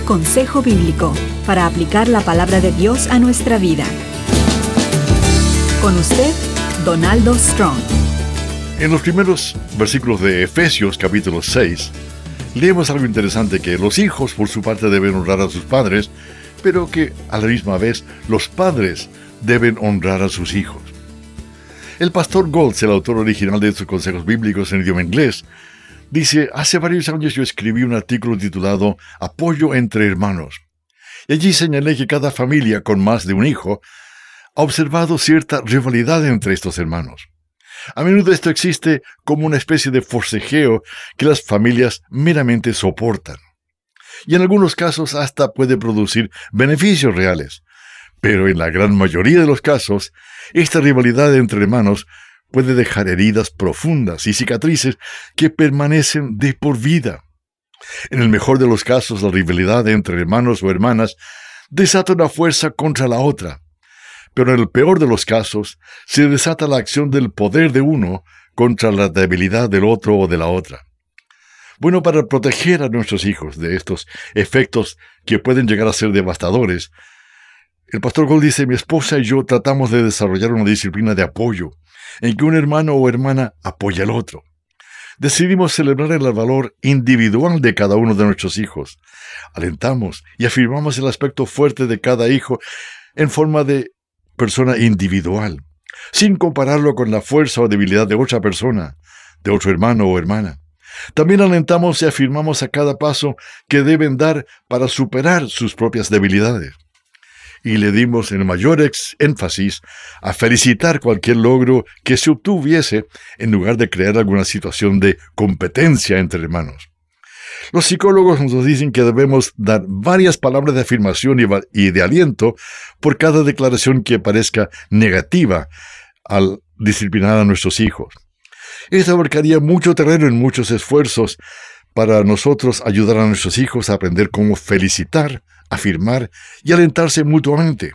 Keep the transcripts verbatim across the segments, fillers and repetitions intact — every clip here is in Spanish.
consejo bíblico para aplicar la palabra de Dios a nuestra vida. Con usted, Donaldo Strong. En los primeros versículos de Efesios capítulo seis, leemos algo interesante, que los hijos por su parte deben honrar a sus padres, pero que a la misma vez los padres deben honrar a sus hijos. El pastor Goltz, el autor original de estos consejos bíblicos en idioma inglés, dice: hace varios años yo escribí un artículo titulado Apoyo entre hermanos, y allí señalé que cada familia con más de un hijo ha observado cierta rivalidad entre estos hermanos. A menudo esto existe como una especie de forcejeo que las familias meramente soportan. Y en algunos casos hasta puede producir beneficios reales. Pero en la gran mayoría de los casos, esta rivalidad entre hermanos puede dejar heridas profundas y cicatrices que permanecen de por vida. En el mejor de los casos, la rivalidad entre hermanos o hermanas desata una fuerza contra la otra. Pero en el peor de los casos, se desata la acción del poder de uno contra la debilidad del otro o de la otra. Bueno, para proteger a nuestros hijos de estos efectos que pueden llegar a ser devastadores, el pastor Gold dice: mi esposa y yo tratamos de desarrollar una disciplina de apoyo, en que un hermano o hermana apoya al otro. Decidimos celebrar el valor individual de cada uno de nuestros hijos. Alentamos y afirmamos el aspecto fuerte de cada hijo en forma de persona individual, sin compararlo con la fuerza o debilidad de otra persona, de otro hermano o hermana. También alentamos y afirmamos a cada paso que deben dar para superar sus propias debilidades. Y le dimos el mayor ex énfasis a felicitar cualquier logro que se obtuviese en lugar de crear alguna situación de competencia entre hermanos. Los psicólogos nos dicen que debemos dar varias palabras de afirmación y, y de aliento por cada declaración que parezca negativa al disciplinar a nuestros hijos. Esto abarcaría mucho terreno en muchos esfuerzos para nosotros ayudar a nuestros hijos a aprender cómo felicitar, afirmar y alentarse mutuamente.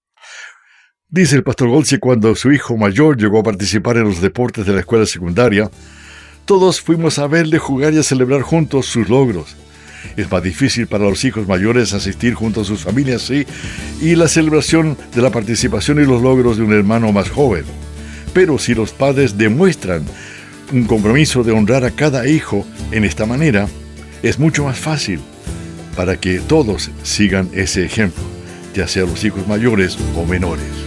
Dice el pastor Goltz que cuando su hijo mayor llegó a participar en los deportes de la escuela secundaria, todos fuimos a verle jugar y a celebrar juntos sus logros. Es más difícil para los hijos mayores asistir junto a sus familias, sí, y la celebración de la participación y los logros de un hermano más joven. Pero si los padres demuestran un compromiso de honrar a cada hijo en esta manera, es mucho más fácil para que todos sigan ese ejemplo, ya sea los hijos mayores o menores.